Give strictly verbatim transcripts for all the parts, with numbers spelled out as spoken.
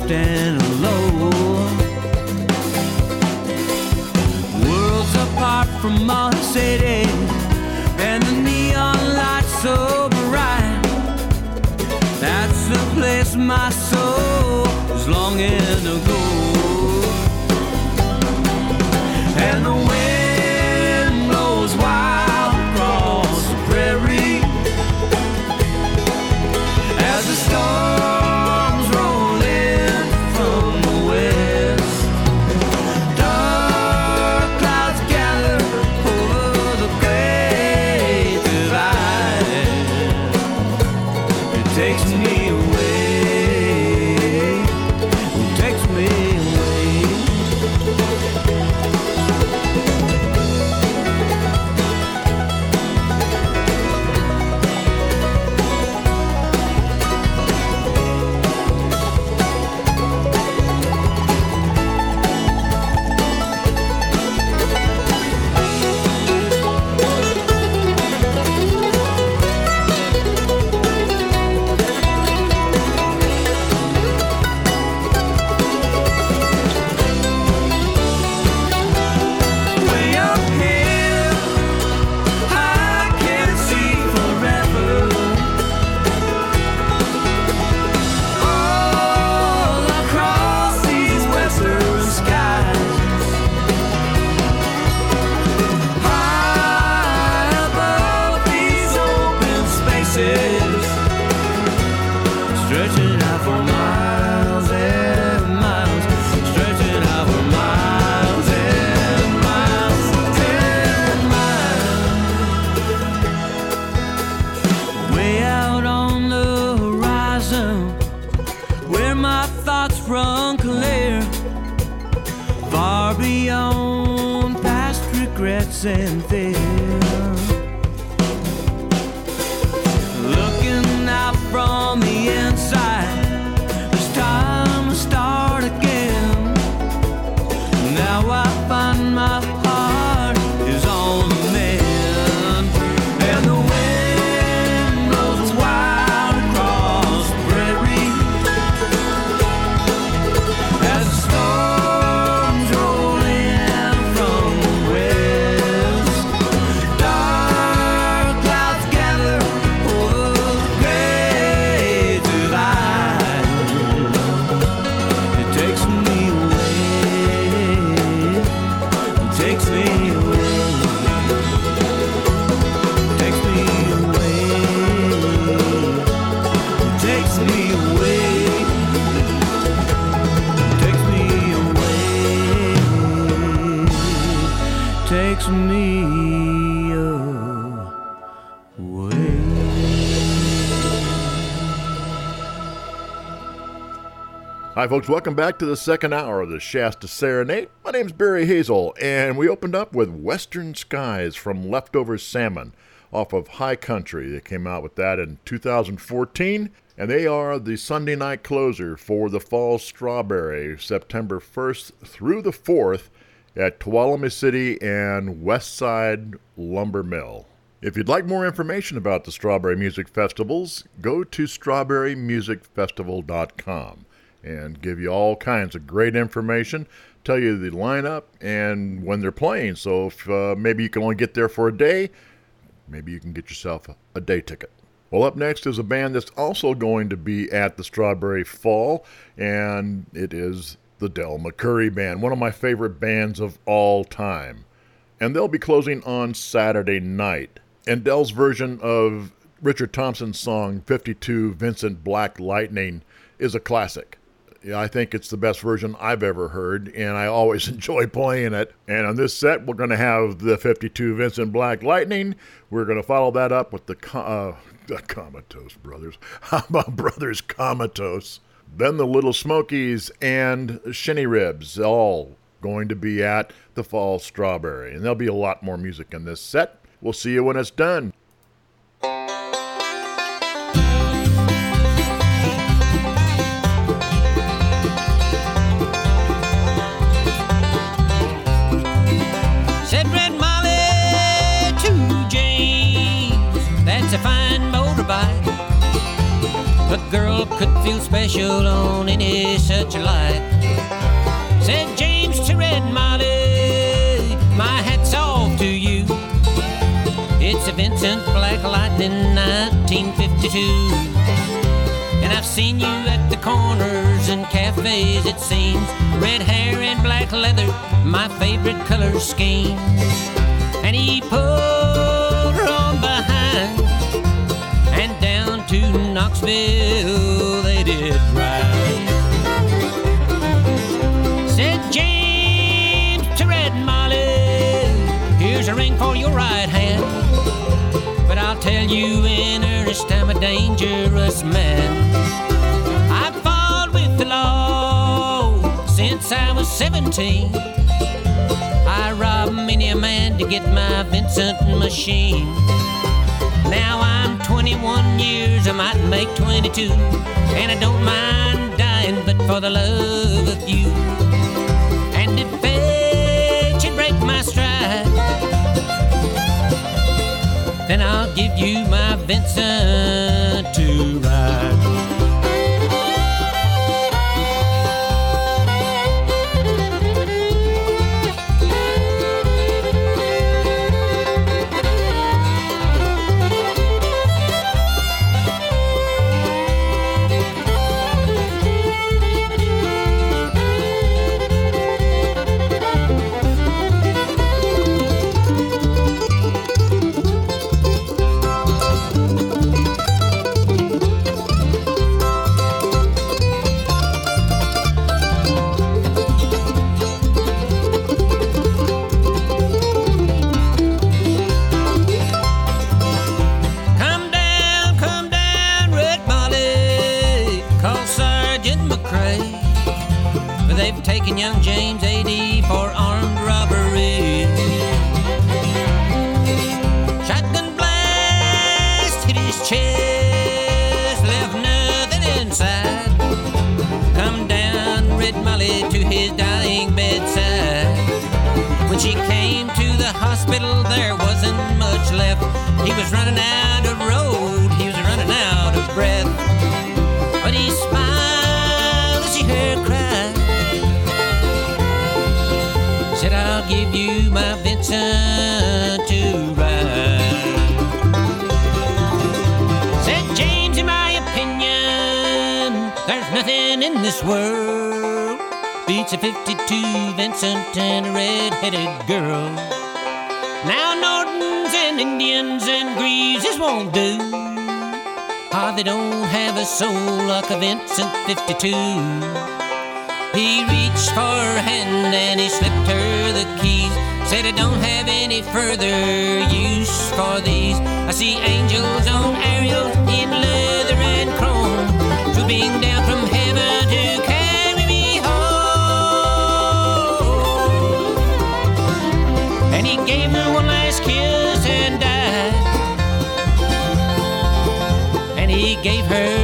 soft and low. Worlds apart from our city, and the neon lights so bright. That's the place my soul is longing to go. And the wind blows wild across the prairie as the storms roll in from the west. Dark clouds gather over the great divide. It takes me away, it takes me away. Stretching out for miles and miles, stretching out for miles and miles and miles. Way out on the horizon, where my thoughts run clear, far beyond past regrets and fear. From the inside, it's time to start again. Now I find my heart is on the mend, and the wind blows wild across the prairie as the storms roll in from the west. Dark clouds gather over the great divide. It takes me away, it takes me away, it takes me away, it takes me away, it takes me away, takes me away. Hi, folks. Welcome back to the second hour of the Shasta Serenade. My name's Barry Hazel, and we opened up with Western Skies from Leftover Salmon off of High Country. They came out with that in two thousand fourteen, and they are the Sunday night closer for the Fall Strawberry, September first through the fourth at Tuolumne City and Westside Lumber Mill. If you'd like more information about the Strawberry Music Festivals, go to strawberry music festival dot com. And give you all kinds of great information, tell you the lineup and when they're playing. So if uh, maybe you can only get there for a day, maybe you can get yourself a, a day ticket. Well, up next is a band that's also going to be at the Strawberry Fall, and it is the Del McCoury Band, one of my favorite bands of all time. And they'll be closing on Saturday night. And Del's version of Richard Thompson's song fifty-two Vincent Black Lightning is a classic. Yeah, I think it's the best version I've ever heard, and I always enjoy playing it. And on this set, we're going to have the fifty-two Vincent Black Lightning. We're going to follow that up with the, uh, the Comatose Brothers. How about Brothers Comatose? Then the Little Smokies and Shinny Ribs, all going to be at the Fall Strawberry. And there'll be a lot more music in this set. We'll see you when it's done. Said Red Molly to James, that's a fine motorbike. A girl could feel special on any such a light. Said James to Red Molly, my hat's off to you. It's a Vincent Black Lightning nineteen fifty-two. And I've seen you at the corners and cafes, it seems. Red hair and black leather, my favorite color scheme. And he pulled her on behind, and down to Knoxville they did ride. Said James to Red Molly, here's a ring for your right hand, but I'll tell you in earnest I'm a dangerous man. I've fought with the law since I was seventeen. I robbed many a man to get my Vincent machine. Now I'm twenty-one years, I might make twenty-two, and I don't mind dying, but for the love of you. And if fate should break my stride, then I'll give you my Vincent to ride. Young James eighty for armed robbery. Shotgun blast hit his chest, left nothing inside. Come down Red Molly to his dying bedside. When she came to the hospital, there wasn't much left. He was running out of road, he was running out of breath. But he smiled as he heard her cry. Said I'll give you my Vincent to ride. Said James, in my opinion, there's nothing in this world beats a fifty-two Vincent and a red-headed girl. Now Nortons and Indians and Greases won't do. Ah, they don't have a soul like a Vincent fifty-two. He reached for her hand and he slipped her the keys. Said I don't have any further use for these. I see angels on Ariel in leather and chrome, swooping down from heaven to carry me home. And he gave her one last kiss and died. And he gave her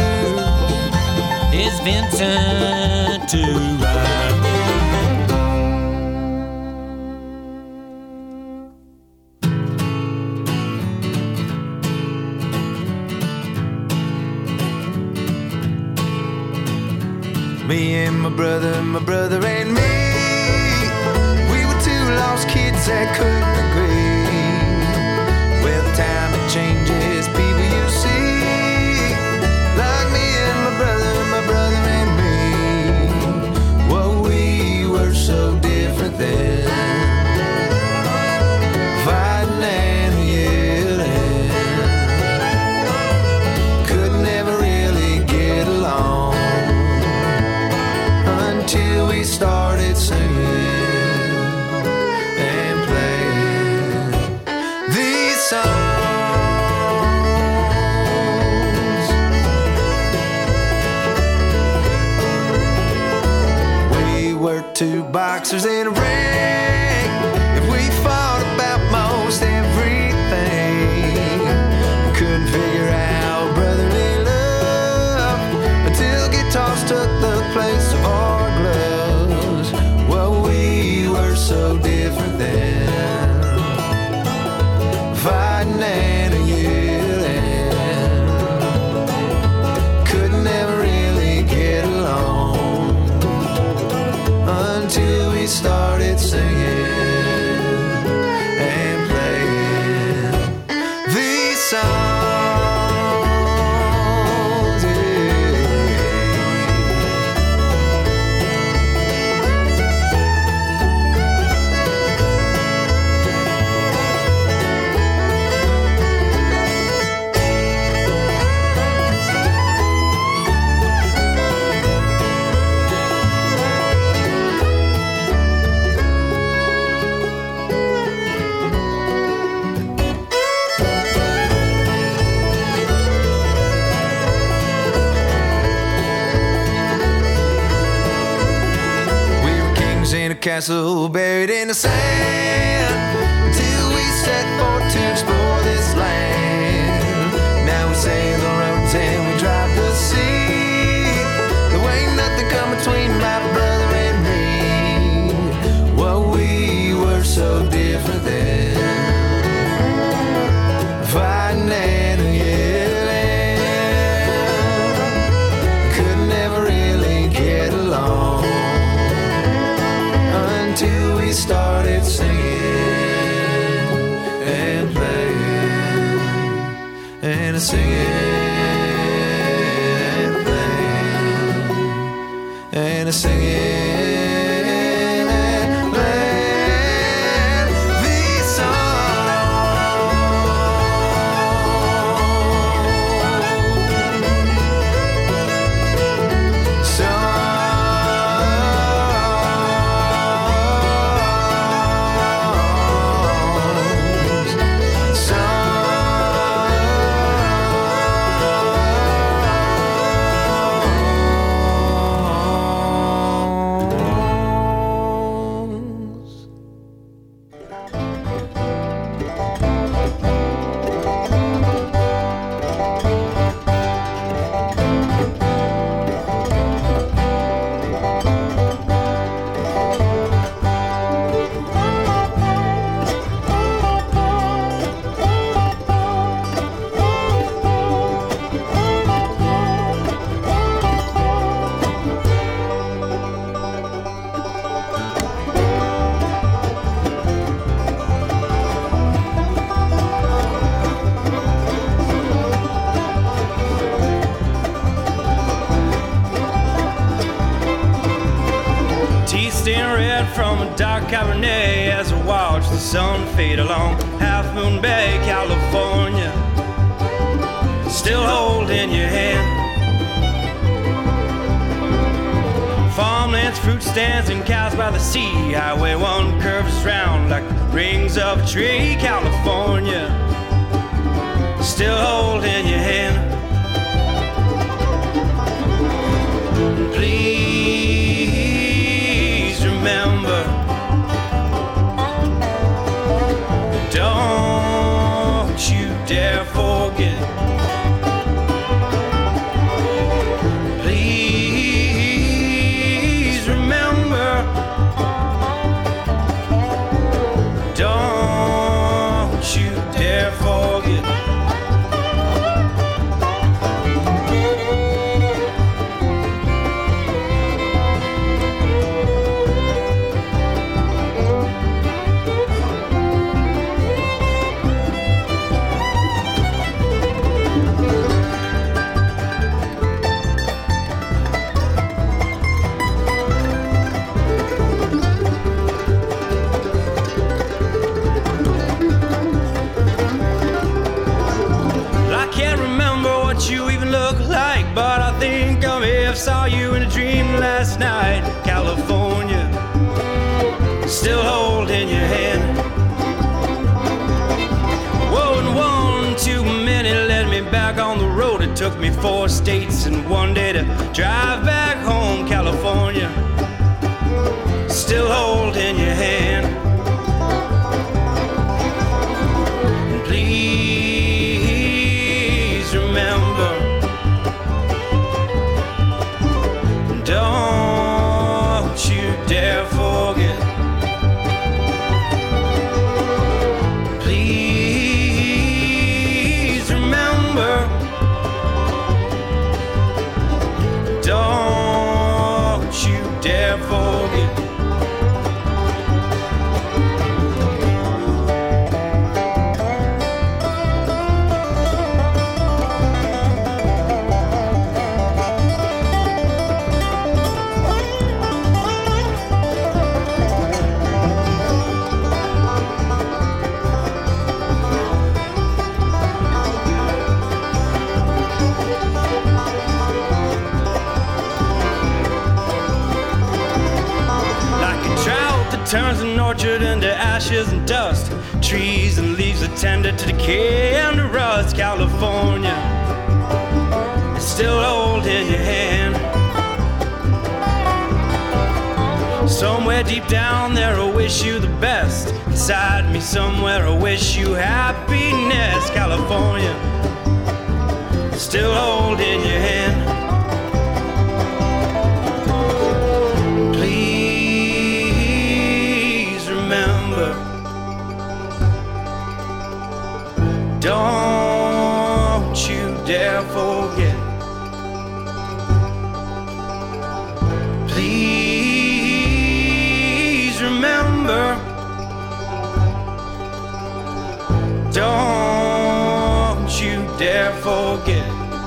his Vincent to ride. Me and my brother, my brother and me, we were two lost kids that couldn't agree. Well, time it changes people you see, like me and my brother, my brother and me. Well, we were so different then, fighting and yelling, could never really get along until we started singing and playing these songs. We were two boxers in a ring, and we fought about most everything. We couldn't figure out brotherly love until guitars took the place of our gloves. Well, we were so different then, fighting and yelling, could never castle buried in the sand, till we set forth to explore this land. Now we sail the roads and we drive the sea. There ain't nothing come between my brother and me. Well, we were so different then, fighting and yelling, could never really get along until we started singing and playing and singing and playing and singing. From a dark Cabernet as I watch the sun fade along Half Moon Bay, California, still holding your hand. Farmlands, fruit stands, and cows by the sea. Highway one curves round like the rings of a tree. California, still holding your hand. Please remember, don't you dare forget. Please remember, don't you dare forget. Saw you in a dream last night. California, still holding your hand. Whoa, and one too many led me back on the road. It took me four states and one day to drive back home. California, still holding your hand. And please remember, don't you dare forget. Please remember, don't you dare forget. Turns an orchard into ashes and dust. Trees and leaves are tender to decay and to rust. California, it's still holding your hand. So Somewhere deep down there I wish you the best. Inside me somewhere I wish you happiness. California, still holding your hand. Please remember, don't you dare forget. Please remember, don't you dare forget.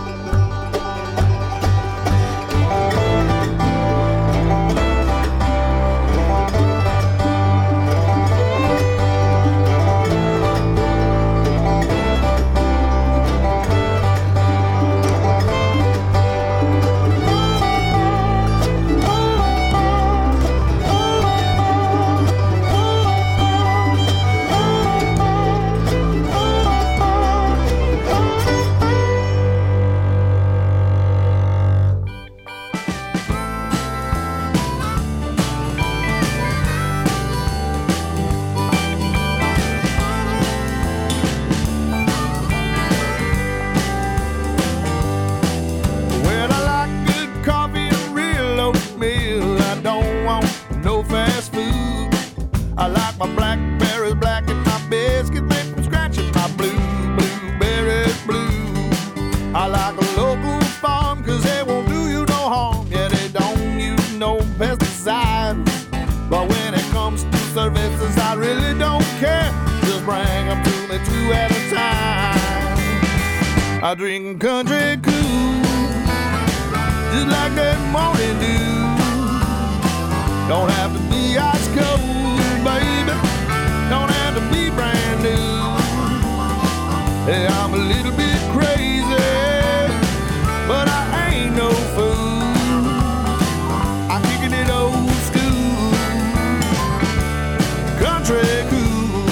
I drink country cool, just like that morning dew. Don't have to be ice cold, baby. Don't have to be brand new. Hey, I'm a little bit crazy, but I ain't no fool. I'm kicking it old school, country cool.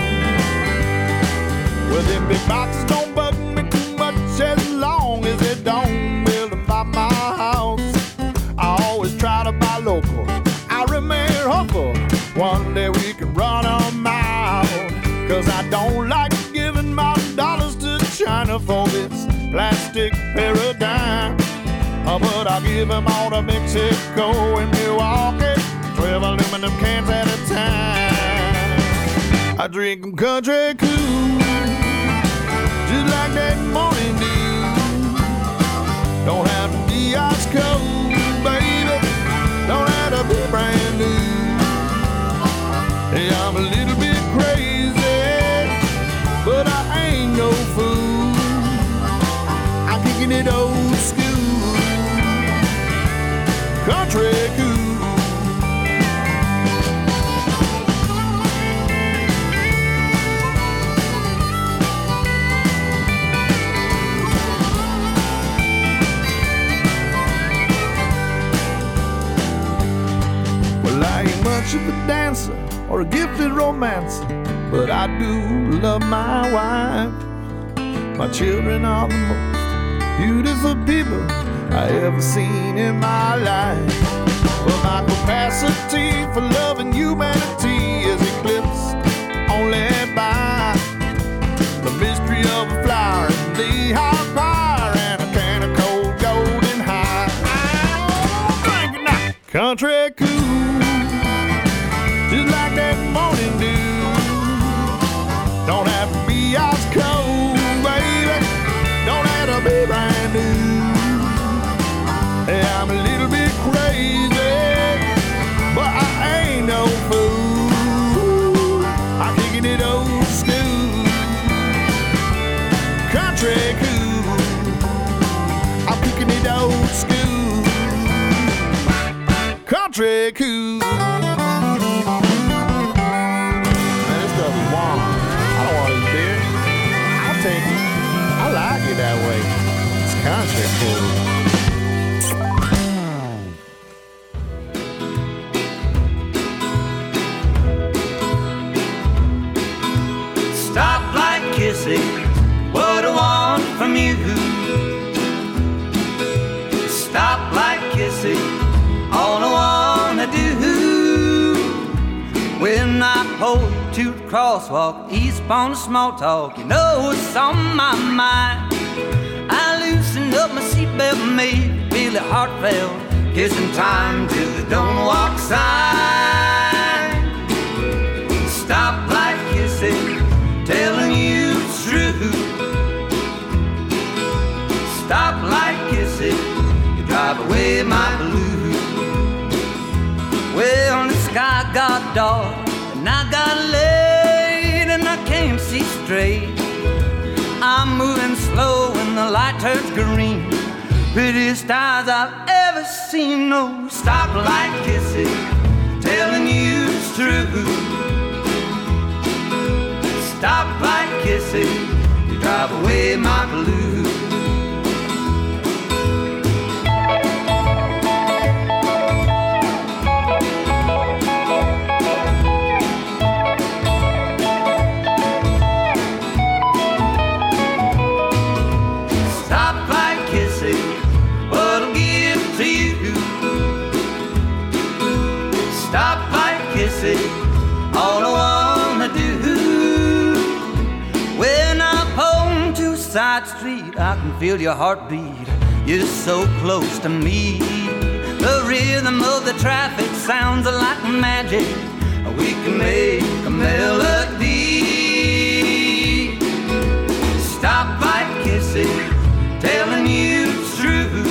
Well, them big boxes don't bug me as long as it don't build them by my house. I always try to buy local. I remain hopeful one day we can run them out. Cause I don't like giving my dollars to China for this plastic paradigm. Uh, but I'll give them all to Mexico and Milwaukee, twelve aluminum cans at a time. I drink them country cool, just like that morning dew. Don't have to be ice cold, baby. Don't have to be brand new. Hey, I'm a little bit crazy, but I ain't no fool. I'm kicking it old school, country cool. Much of a dancer or a gifted romancer, but I do love my wife. My children are the most beautiful people I ever seen in my life. But my capacity for loving humanity is eclipsed only by the mystery of a flower, the hot fire, and a can of cold golden high. I'm drinking that country cool, just like that morning dew. Don't have to be ice cold, baby. Don't have to be brand new. Hey, I'm a little bit crazy, but I ain't no fool. I'm kicking it old school, country cool. I'm kicking it old school, country cool. That way, it's country cool. Stoplight kissing, what I want from you. Stoplight kissing, all I wanna do. road to the crosswalk, east on the small talk. You know what's on my mind. I loosened up my seatbelt, made it really heartfelt, kissing time to the don't walk sign. Stop like kissing, telling you it's true. Stop like kissing, you drive away my blue. Well, the sky got dark and I got late and I can't see straight. I'm moving slow and the light turns green. Prettiest eyes I've ever seen. No, stop like kissing, telling you it's true. Stop like kissing, you drive away my blue. All I wanna do. When I pull into a side street, I can feel your heartbeat. You're so close to me. The rhythm of the traffic sounds like magic. We can make a melody. Stop by kissing, telling you it's true.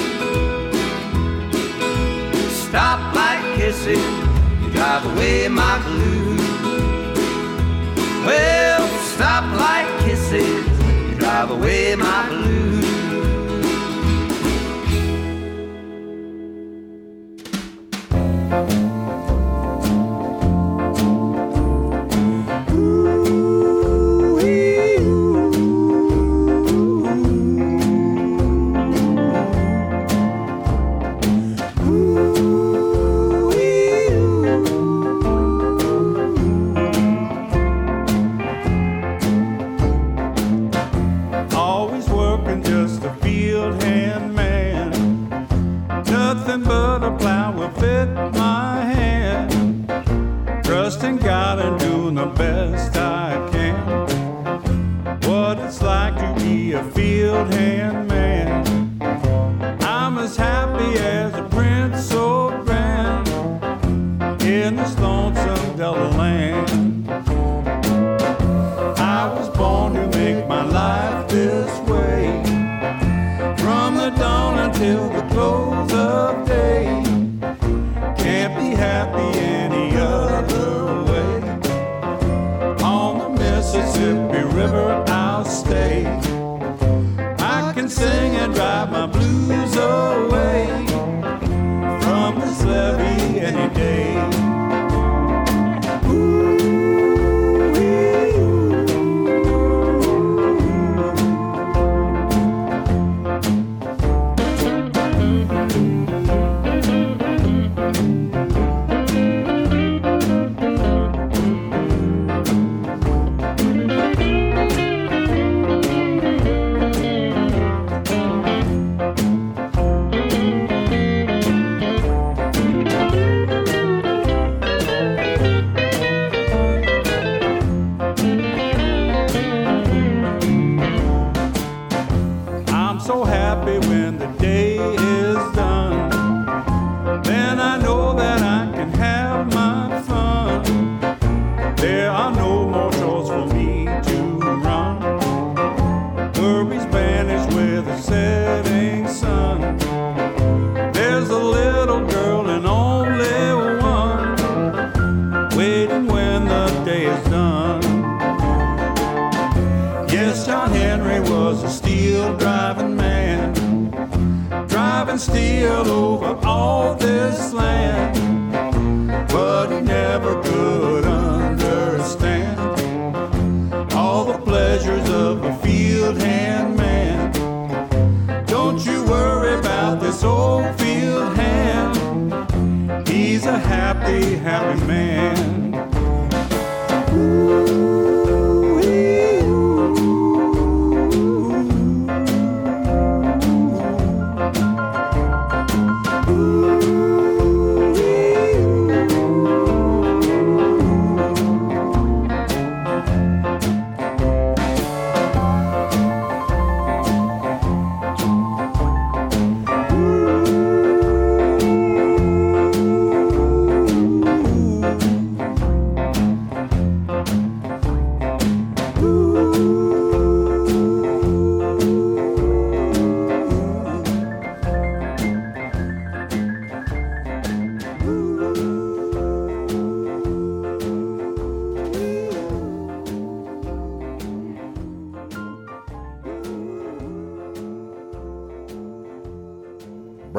Stop by kissing, drive away my blue. Well, stop like kisses, drive away my blue.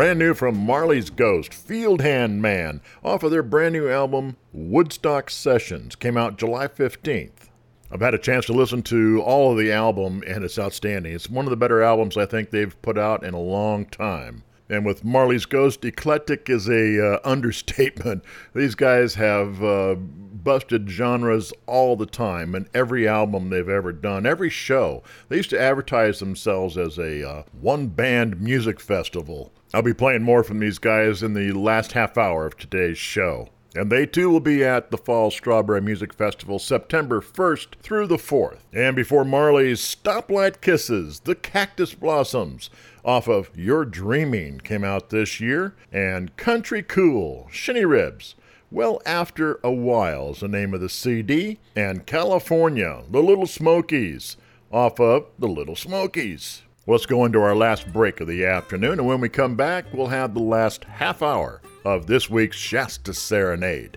brand new from Marley's Ghost, Field Hand Man, off of their brand new album, Woodstock Sessions, came out July fifteenth. I've had a chance to listen to all of the album, and it's outstanding. It's one of the better albums I think they've put out in a long time. And with Marley's Ghost, eclectic is a uh, understatement. These guys have uh, busted genres all the time in every album they've ever done, every show. They used to advertise themselves as a uh, one-band music festival. I'll be playing more from these guys in the last half hour of today's show. And they too will be at the Fall Strawberry Music Festival September first through the fourth. And before Marley's, Stoplight Kisses, the Cactus Blossoms, off of You're Dreaming, came out this year. And Country Cool, Shinny Ribs, Well After a While is the name of the C D. And California, The Little Smokies, off of The Little Smokies. Let's go into our last break of the afternoon, and when we come back, we'll have the last half hour of this week's Shasta Serenade.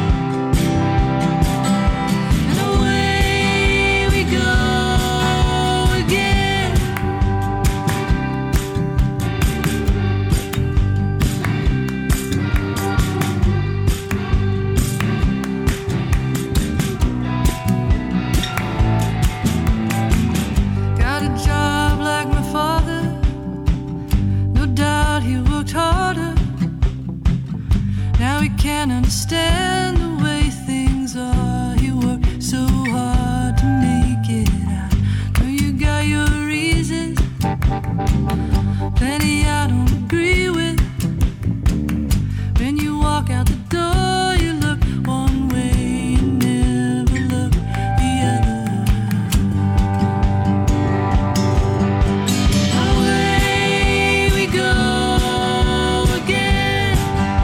And away we go. Plenty I don't agree with. When you walk out the door, you look one way, you never look the other. Away we go again.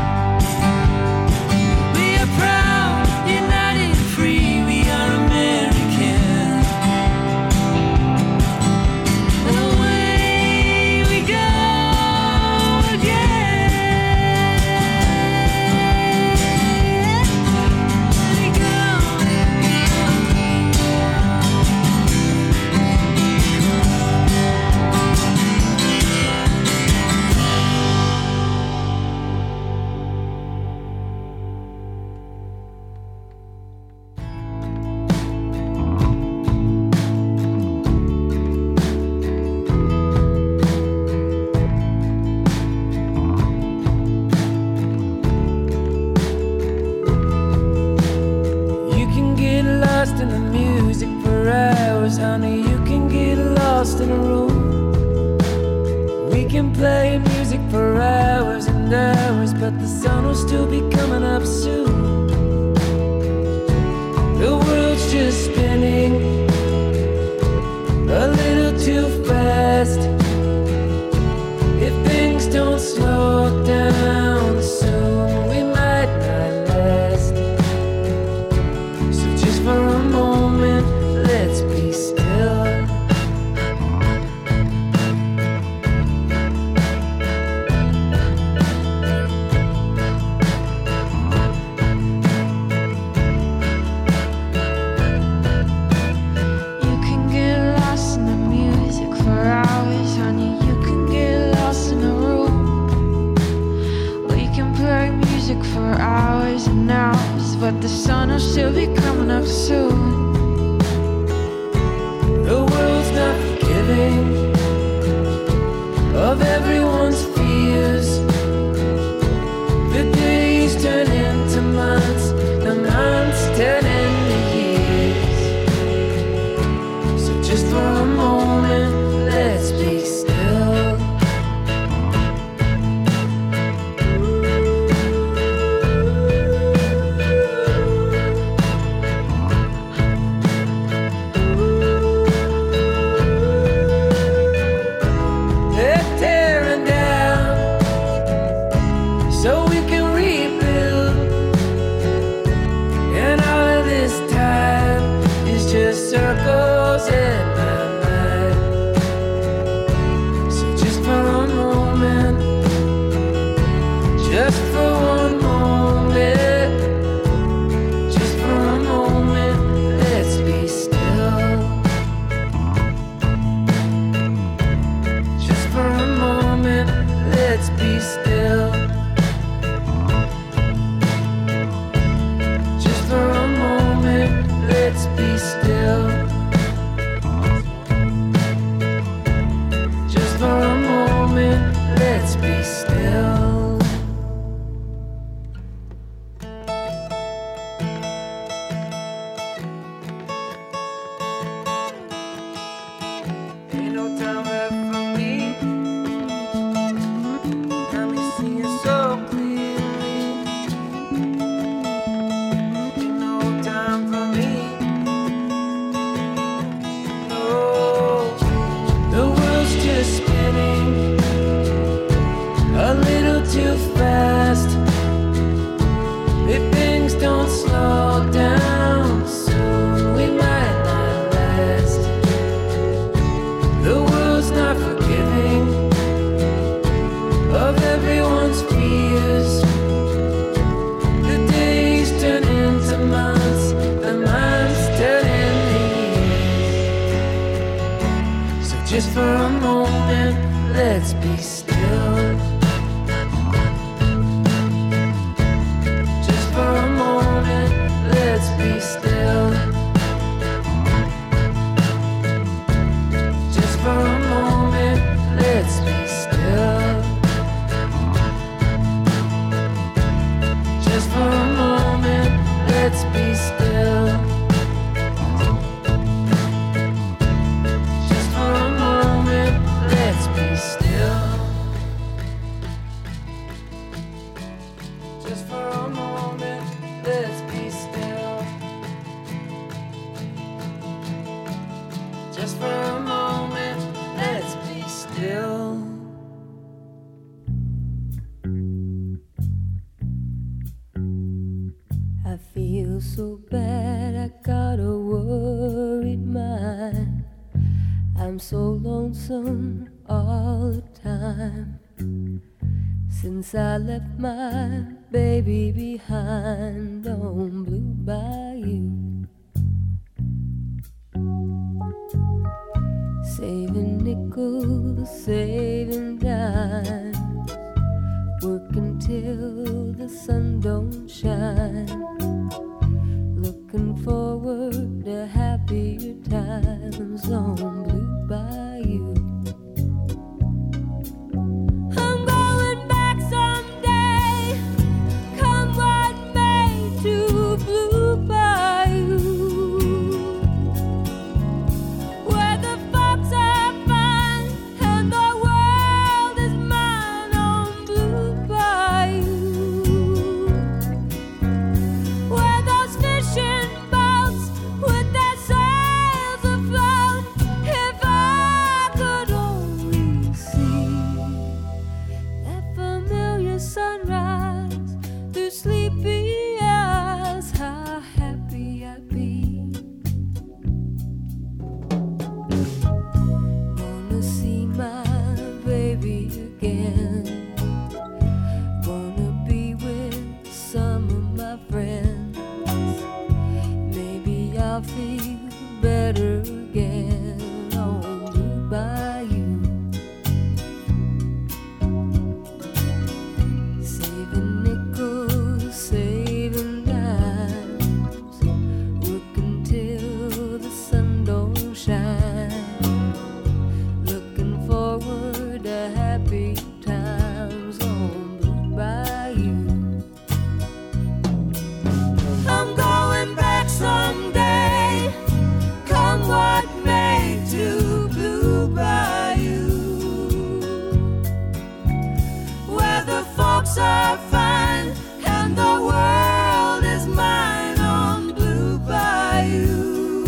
We are proud, united, free. We are American. Away we go again. We go. You can get lost in the music for hours, honey. You can get lost in a room. We can play music for hours and hours, but the sun will still be coming up soon. The world's just spinning a little too fast. If things don't slow down soon, we might not last. So just for a moment, let's be still. You can get lost in the music for hours, honey. You can get lost in a room. We can play music for hours and hours, but the sun will still be coming up soon. The world's not forgiving of everyone's fears. The days turn into months, the months turn into years. So just for a moment, let's be still. They're tearing down so we can rebuild. And all of this time is just circles in my mind. So just for a moment, just for one moment, just for a moment, let's be still. Just for a moment, let's be still. Just for a moment, let's be still. Just for a moment, let's be still. Ain't no time left for me. Got me seeing so clearly. Ain't no time for me. No, the world's just spinning a little too fast. If things don't slow down soon, we might not last. The world's not forgiving of everyone's fears. The days turn into months, the months turn into years. So just for a moment, let's be still. Just for a moment, let's be still. Just for a moment, let's be still. Just for a moment, let's be still. Just for a moment, let's so bad I got a worried mind. I'm so lonesome all the time. Since I left my baby behind on Blue Bayou. Saving nickels, saving dimes, working till the sun don't shine, looking forward to happier times on Blue Bayou. I'm going back someday, come what may, to Blue Bayou, where the folks are fine and the world is mine on Blue Bayou, where those fishing boats with their sails afloat, if I could only see that familiar sunrise through sleepy eyes, how happy I'd be. Wanna see my baby again, wanna be with some of my friends, maybe I'll feel better again on Blue Bayou. Saving nickels, saving dimes, working till the sun don't shine, looking forward to happy times on Blue Bayou. I'm going back someday, come what may, to Blue Bayou, where the folks are fine and the world is mine on Blue Bayou,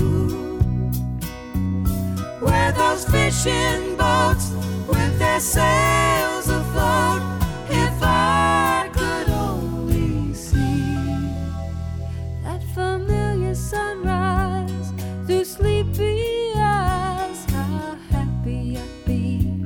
where those fishing boats with their sails afloat, if I could only see that familiar sunrise through sleepy eyes, how happy I'd be.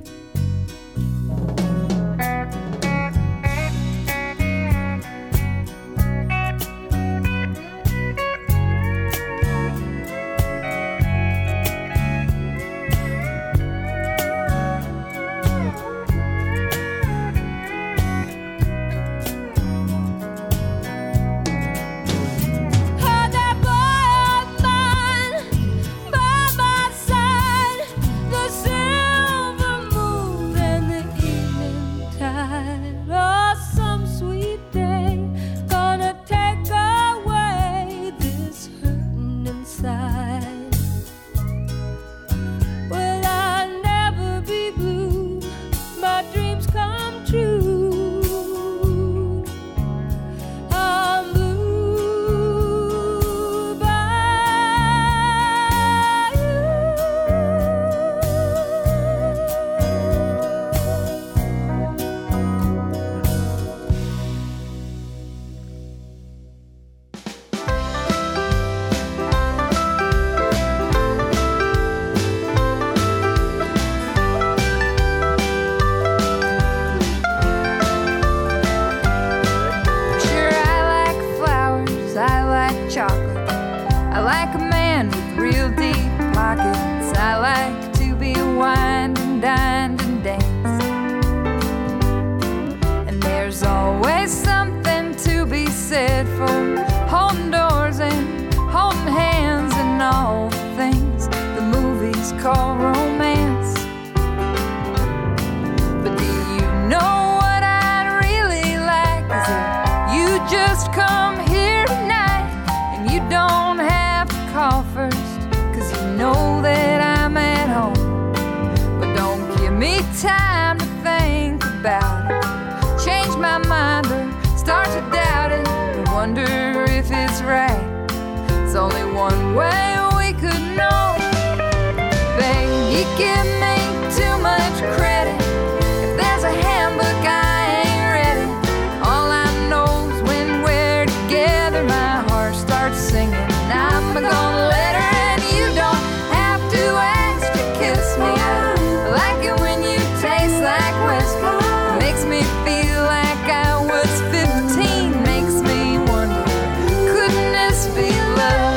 Had that boy of mine by my side, the silver moon and the evening tide. Oh, some sweet day gonna take away this hurting inside. Will I never be blue? My dreams come true. I'm Blue Sure, I like flowers, I like chocolate, I like a man with real deep pockets, I like to be wined and dined and danced. And there's always something to be said for holding doors and holding hands and all the things the movies call romance. But do you know what I'd really like? Is if you just come here tonight and you don't have to call first, 'cause you know that I'm at home. But don't give me time to think about it, change my mind or start to doubt it, and wonder if it's right. There's only one way we could know. Babe, you give me too much credit. If there's a handbook, I ain't read it. All I know is when we're together, my heart starts singing. whisper. Makes me feel like I was fifteen. Makes me wonder, couldn't this be love?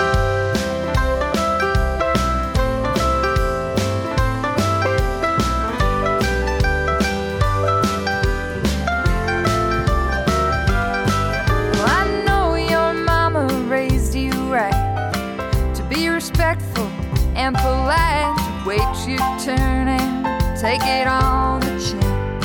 Well, I know your mama raised you right, to be respectful and polite, to wait your turn and take it on the chin.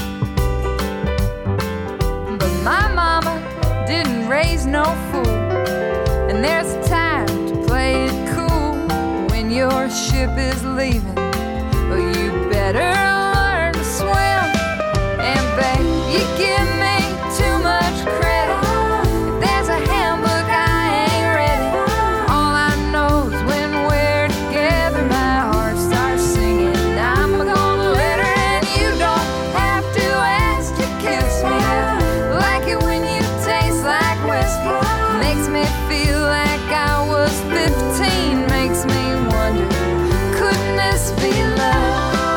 But my mama didn't raise no fool, and there's a time to play it cool when your ship is leaving. Well, you better learn to swim. And babe, you give me too much credit. If there's a handbook, I ain't read it. All I know is when we're together, my heart starts singing. I'm gonna let her, and you don't have to ask to kiss me. I like it when you taste like whiskey. Makes me feel like I was fifteen. Makes me wonder, couldn't this be love?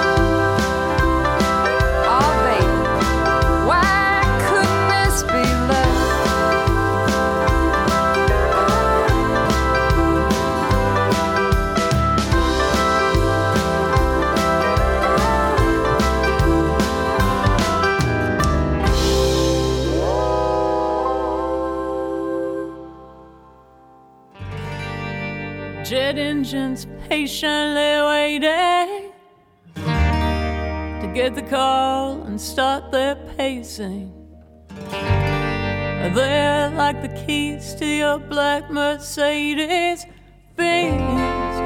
Oh, baby, why couldn't this be love? Jet engines patiently waiting to get the call and start their pacing. They're like the keys to your black Mercedes Benz.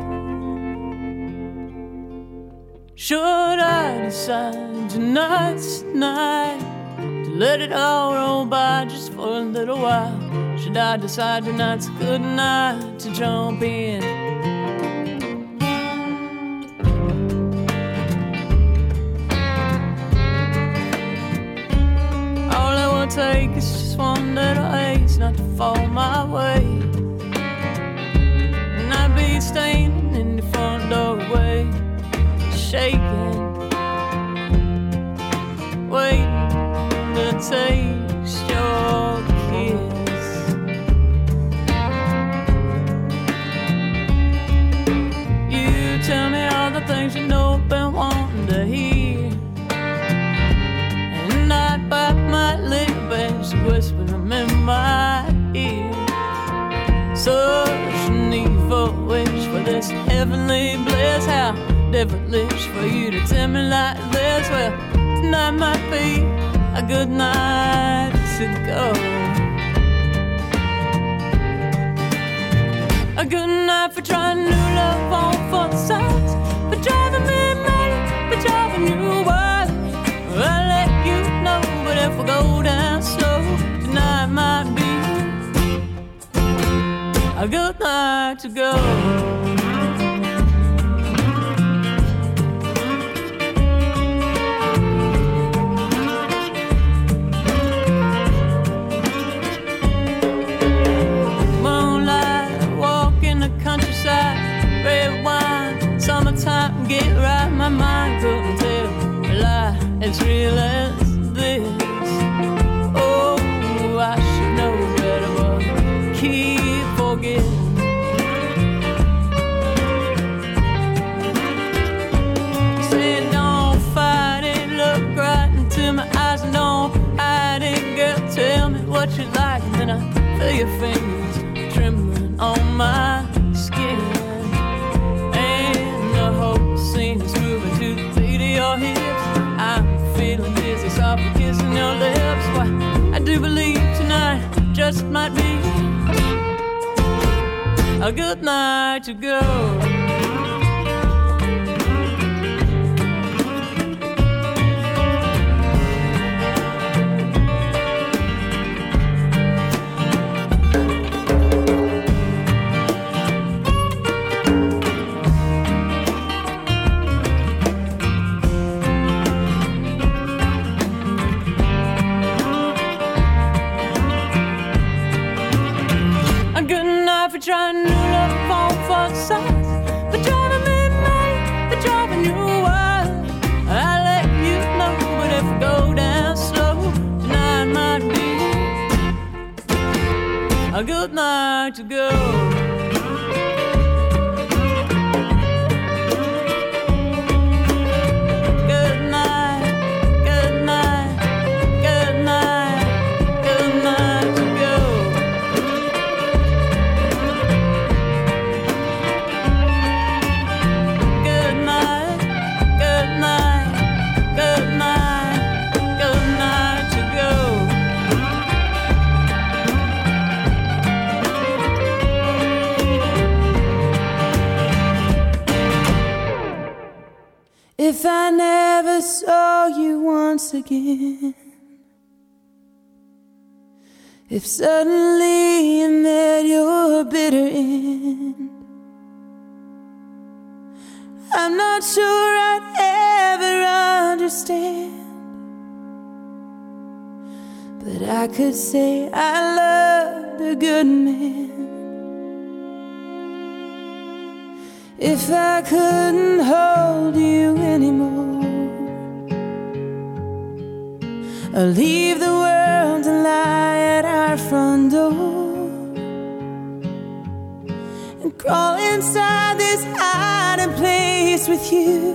Should I decide tonight's the night to let it all roll by just for a little while? Should I decide tonight's a good night to jump in? All it will take is just one little ace not to fall my way, and I'd be standing in the front doorway, shaking, waiting to taste your kiss. Tell me all the things you know I've been wanting to hear, and I bite my lip and she whisper them in my ear. Such an evil wish for this heavenly bliss. How devilish for you to tell me like this. Well, tonight might be a good night to go. A good night for trying new love on four sides, for driving me mad, for driving you wild. I'll let you know, but if we go down slow, tonight might be a good night to go. Countryside, red wine, summertime, get right. My mind couldn't tell a lie as real as this. Oh, I should know better, but keep forgetting. Said don't fight it, look right into my eyes and don't hide it, girl. Tell me what you like, and then I feel your fingers trembling on my skin, and the whole scene is moving to the beat of your hips. I'm feeling dizzy, softly kissing your lips. Why, I do believe tonight just might be a good night to go. Trying new love on four sides, a good night to go. If I never saw you once again, if suddenly you met your bitter end, I'm not sure I'd ever understand, but I could say I loved a good man. If I couldn't hold you anymore, or leave the world to lie at our front door, and crawl inside this hiding place with you,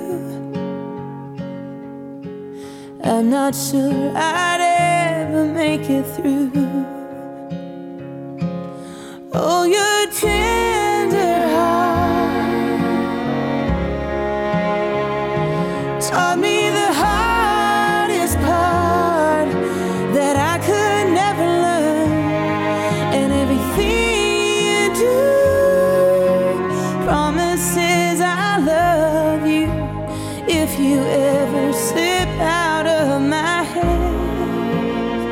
I'm not sure I'd ever make it through. Oh, your tender heart taught me the hardest part that I could never learn, and everything you do promises I love you. If you ever slip out of my hands,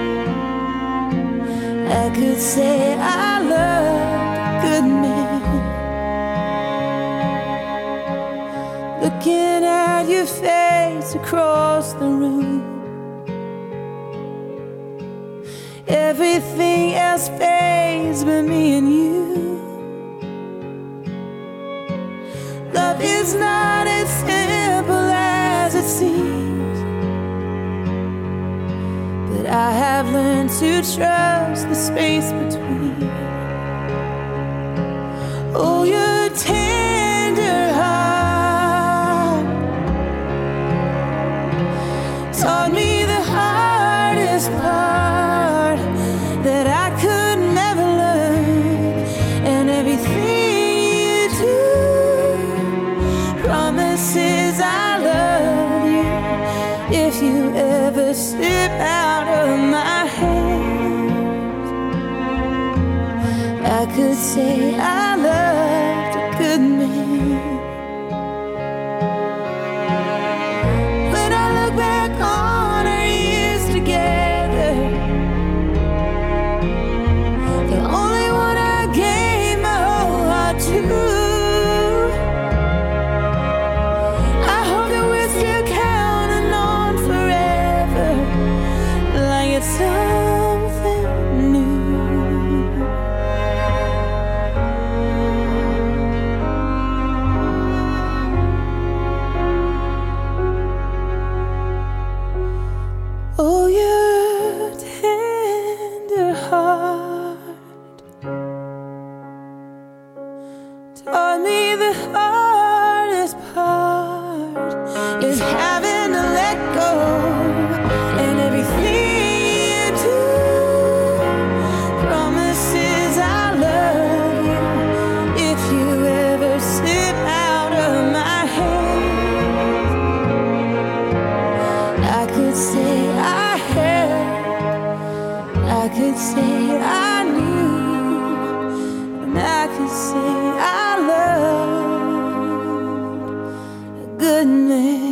I could say I loved a good man. Looking at your face across the room, everything else fades but me and you. Love is not as simple as it seems, but I have learned to trust the space between. Oh, your tender heart taught me the hardest part that I could never learn, and everything you do promises I love you. If you ever slip out of my hands, I could say I loved a good man. When I look back on our years together, the only one I gave my whole heart to, I hope that we're still counting on forever, like it's something new. Oh, your tender heart taught me the hardest part is having to let go, and everything you do promises I love you. If you ever slip out of my hands, I could say I had, I could say I knew, and I could say I loved a good man.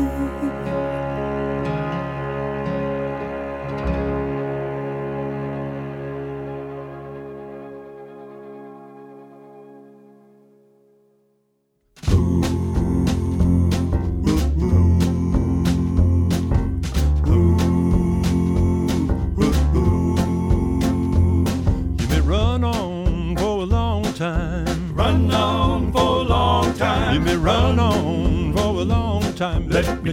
You may run on for a long time. Run on for a long time. You may run on for a long time. Let me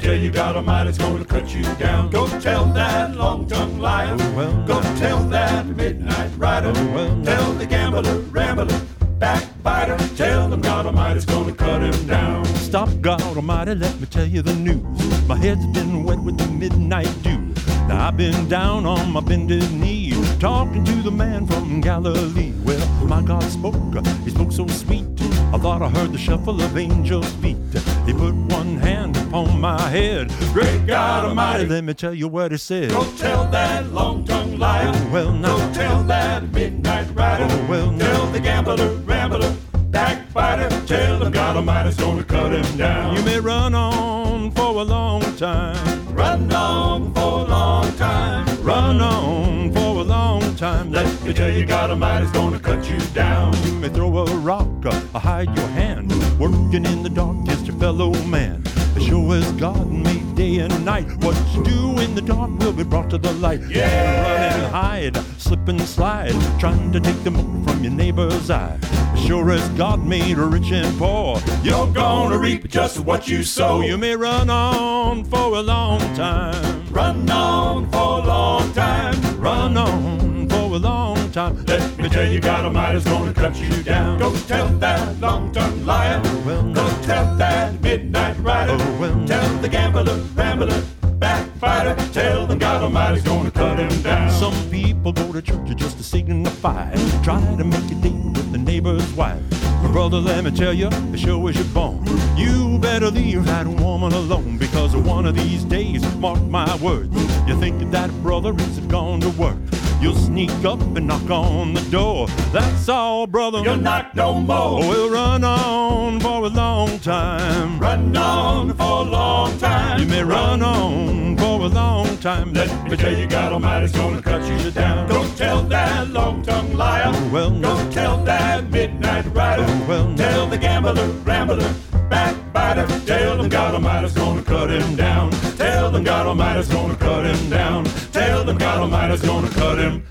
tell you, God Almighty's gonna cut you down. Go tell that long-tongued liar. Oh, well, Go tell that midnight rider. Oh, well, tell the gambler, rambler, backbiter. Tell them God Almighty's gonna cut him down. Stop, God Almighty, let me tell you the news. My head's been wet with the midnight dew. Now I've been down on my bended knee, talking to the man from Galilee. Well, my God spoke, he spoke so sweet, I thought I heard the shuffle of angels' feet. He put one hand upon my head. Great God Almighty, let me tell you what he said. Go tell that long-tongued liar. Oh, well, now. Go tell that midnight rider. Oh, well, now. Tell the gambler, rambler, backbiter. Tell them God Almighty's gonna cut him down. You may run on for a long time. Run on for a long time. Run on for a long time. Let me tell you, God Almighty's gonna cut you down. You may throw a rock or hide your hand, working in the dark against your fellow man. As sure as God made day and night, what you do in the dark will be brought to the light. Yeah! Run and hide, slip and slide, trying to take the mote from your neighbor's eye. As sure as God made rich and poor, you're gonna reap just what you sow. You may run on for a long time. Run on for a long time. Run on for a long time. Let me tell you, God Almighty's gonna cut you down. Go tell that long-tongued liar. Oh, well, Go tell that midnight rider. Oh, well, tell the gambler, rambler, backbiter. Tell them God Almighty's gonna cut him down. Some people go to church just to signify, try to make a date with the neighbor's wife. But brother, let me tell you, as sure as you're born, you better leave that woman alone, because one of these days, mark my words, you think that brother isn't gone to work, you'll sneak up and knock on the door. That's all, brother. You'll knock no more. We'll run on for a long time. Run on for a long time. You may run on for a long time. Let me tell you, God Almighty's gonna cut you down. Go tell that long-tongued liar. Oh, well, no. Go tell that midnight rider. Oh, well, no. Tell the gambler, rambler, backbiter. Tell them God Almighty's gonna cut him down. Tell them God Almighty's gonna cut him down. Tell them God Almighty's gonna cut him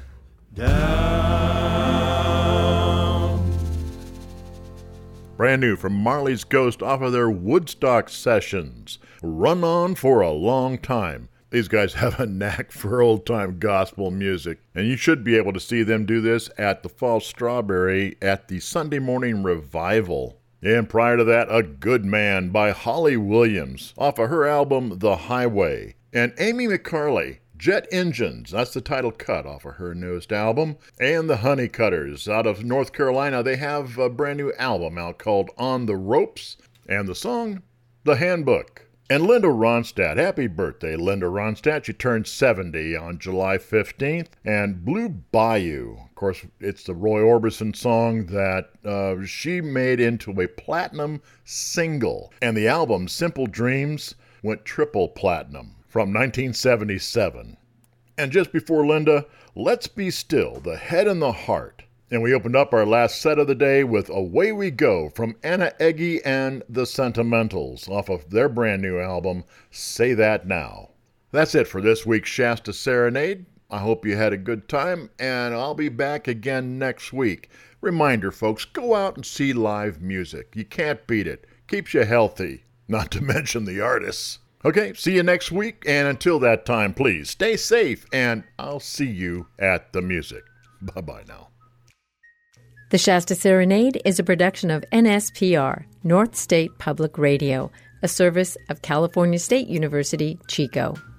down. Brand new from Marley's Ghost off of their Woodstock sessions. Run on for a long time. These guys have a knack for old-time gospel music, and you should be able to see them do this at the Fall Strawberry at the Sunday Morning Revival. And prior to that, A Good Man by Holly Williams off of her album The Highway. And Amy McCarley, Jet Engines, that's the title cut off of her newest album. And the Honeycutters out of North Carolina, they have a brand new album out called On the Ropes, and the song, The Handbook. And Linda Ronstadt, happy birthday, Linda Ronstadt. She turned seventy on July fifteenth. And Blue Bayou, of course, it's the Roy Orbison song that uh, she made into a platinum single. And the album, Simple Dreams, went triple platinum from nineteen seventy-seven. And just before Linda, Let's Be Still, The Head and the Heart. And we opened up our last set of the day with Away We Go from Anna Eggy and the Sentimentals off of their brand new album, Say That Now. That's it for this week's Shasta Serenade. I hope you had a good time, and I'll be back again next week. Reminder, folks, go out and see live music. You can't beat it. Keeps you healthy, not to mention the artists. Okay, see you next week, and until that time, please stay safe, and I'll see you at the music. Bye-bye now. The Shasta Serenade is a production of N S P R, North State Public Radio, a service of California State University, Chico.